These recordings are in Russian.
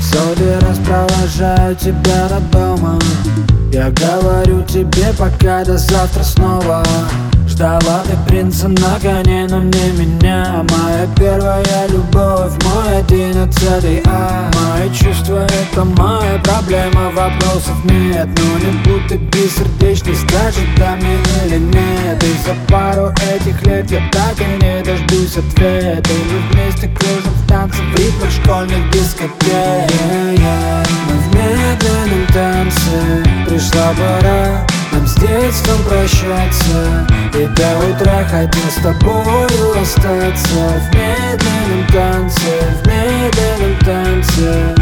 100-й раз провожаю тебя до дома. Я говорю тебе пока, до завтра снова. Ждала ты принца на коне, но не меня. Моя первая любовь, мой 11-й А. Мои чувства — это моя проблема, вопросов нет. Но не будь ты бессердечный, скажи да мне или нет. И за пару этих лет я так и не дождусь ответа. И мы вместе кружим в танце в ритмах школьных дискотек. Мы в медленном танце, пришла пора нам с детством прощаться. И до утра хотел с тобою остаться. В медленном танце, в медленном танце.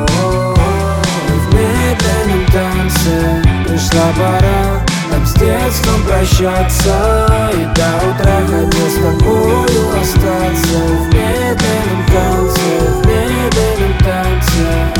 В медленном танце, пришла пора нам с детством прощаться. И до утра хотел с тобою остаться. В медленном танце, в медленном танце.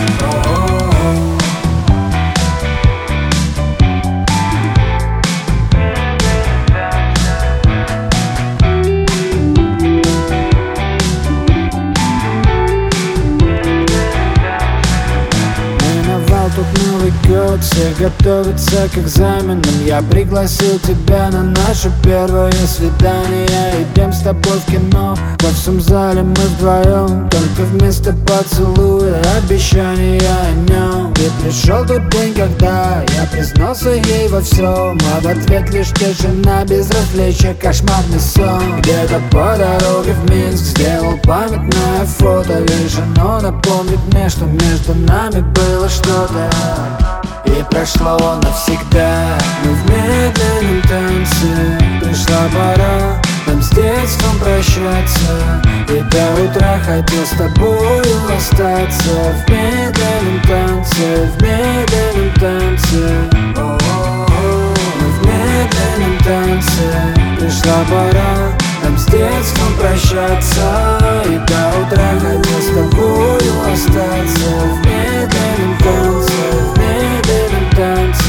Тут Новый год, все готовятся к экзаменам. Я пригласил тебя на наше первое свидание. Идем с тобой в кино, во всем зале мы вдвоем. Только вместо поцелуя обещания о нем. И пришел тот день, когда я признался ей во всем. А в ответ лишь тишина, безразличие, кошмарный сон. Где-то по дороге в Минск сделал памятное фото. Лишь оно напомнит мне, что между нами было что-то. И прошло навсегда. Мы в медленном танце, пришла пора нам с детством прощаться. И до утра хотел с тобою остаться. В медленном танце, в медленном танце. Мы в медленном танце, пришла пора нам с детством прощаться. И до утра хотел с тобою остаться. В медленном танце, в медленном танце.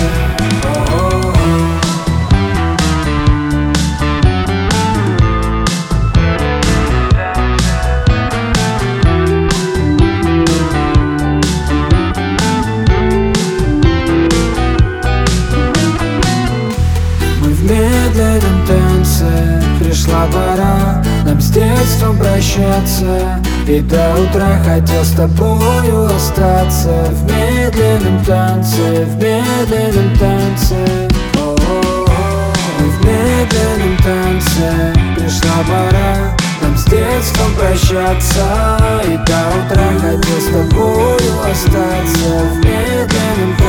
Мы в медленном танце, пришла пора нам с детством прощаться. И до утра хотел с тобою остаться. В медленном танце, в медленном танце. Мы в медленном танце, пришла пора нам с детством прощаться. И до утра хотел с тобою остаться. В медленном танце.